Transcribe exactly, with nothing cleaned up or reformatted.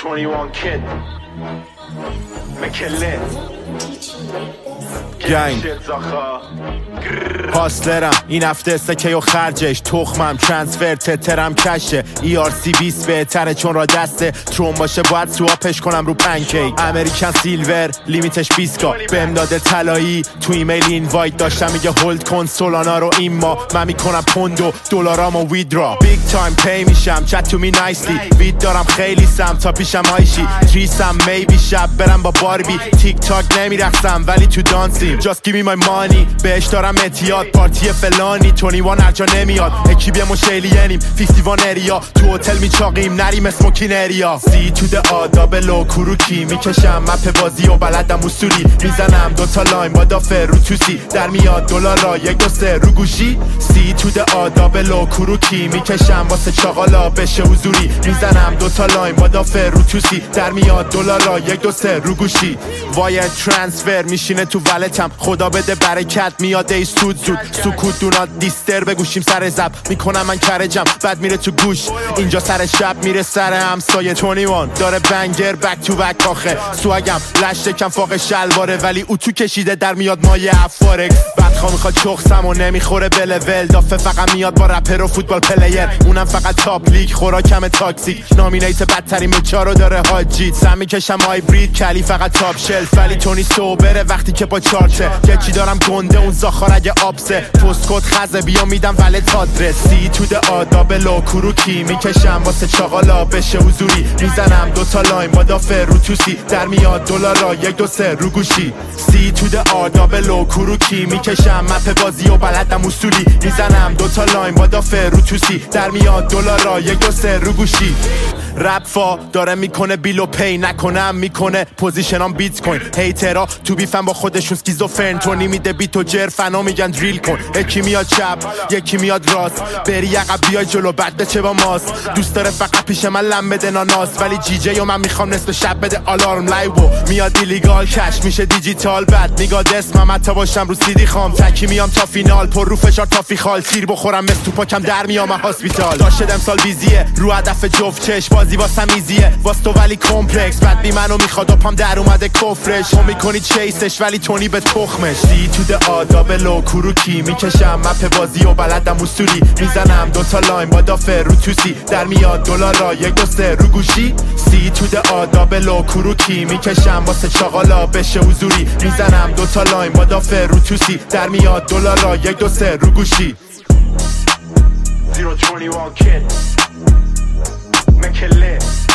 twenty-one kid مکله گنگ هاسلرم این هفته سکه و خرجش تخمم ترانسفر تترم کشه ای آر سی بیست بهتره چون را دسته تروم باشه باید سواپش کنم رو پنکیک امریکن سیلور لیمیتش بیست کا بهم داده طلایی تو ایمیل اینوایت داشتم میگه هولد کن سولانا رو این ما من میکنم پوند و دلارامو ویدرا بیگ تایم پی میشم چت تو می نایسلی وید دارم خیلی سم تا پیشم آیشی تریسم میبی شب برم با باربی تیک تاک نمیرقصم ولی تو دانسیم just give me my money بهش دارم اتیاد پارتی فلانی بیست و یک هرجا نمیاد اکیبی مشیلینیم بیست و یک اریا تو هتل میچاقیم نریم اسموکین اریا سی تو ده آداب لو کروکی میکشم مپ بازی و بلدم اصولی میزنم دوتا لاین با دافر رو توسی در میاد دلارا یک دو سه رو گوشی سی تو ده آداب لو کروکی میکشم واسه چاقالا بشه حضوری میزنم دوتا لاین با دافر رو توسی در میاد دلارا یک دو سه رو گوشی وایر ترانسفر میشینه تو والتم خدا بده برکت میاد ای سود زود سکوت دونات دیستر بگوشیم سر زب میکنم من کرجم بعد میره تو گوش اینجا سر شب میره سر همسایه بیست و یک داره بنگر بک تو بک آخه سوگم لشته کم فاق شلواره ولی اوتو کشیده در میاد مایه افارک بدخوا میخواد چخسم و نمیخوره به لول دافه فقط میاد با رپر و فوتبال پلیر اونم فقط تاپ لیگ خوراکم تاکسیک نامینیت بدترین مچارو داره حاجیت سم میکشم هایبرید کلی فقط تاپ شلف ولی تونی سوبره وقتی که با چارچه یکی دارم گنده اون زاخار اگه آبسه پست کد خزه بیا میدم ولت آدرس سی تو ده آداب لو کروکی میکشم واسه چاقالا بشه حضوری میزنم دوتا لاین با دافر رو توسی در میاد دلارا یک دو سه رو گوشی سی تو ده آداب لو کروکی میکشم مپ بازی و بلدم اصولی میزنم دوتا لاین با دافر رو توسی در میاد دلارا یک دو سه رو گوشی رپ فا داره میکنه بیلو پی نکنم میکنه پوزیشنام بیت کوین هیترا تو بیفن با خودشون سکیزوفرن تو نمیده بیت و جر فنا میگن دریل کن یکی میاد چپ یکی میاد راست بری عقب بیای جلو بعد بچه با ماست دوست داره فقط پیش من لم بده ناناس ولی جی جی و من میخوام نصف شب بده آلارم لایو میاد ایلیگال کش میشه دیجیتال بعد میگاد اسمم حتی باشم رو سیدی خام تکی میام تا فینال پر رو فشار تا فیخال تیر بخورم مثل تو پاکم در میام هاسپیتال داشتم امسال بیزیه رو هدف جفت چش بازی واسم ایزیه واس تو ولی کمپلکس بعد بی منو میخواد و پام در اومده کفرش تو میکنی چیسش ولی تونی به تخمش دی تو ده آداب لو کروکی میکشم مپ بازی و بلدم اصولی میزنم دوتا لاین با دافر رو توسی در میاد دلارا یک دو سه رو گوشی سی تو ده آداب لو کروکی میکشم واسه چاقالا بشه حضوری میزنم دوتا لاین با دافر رو توسی در میاد دلارا یک دو سه رو گوشی zero twenty-one kid مکله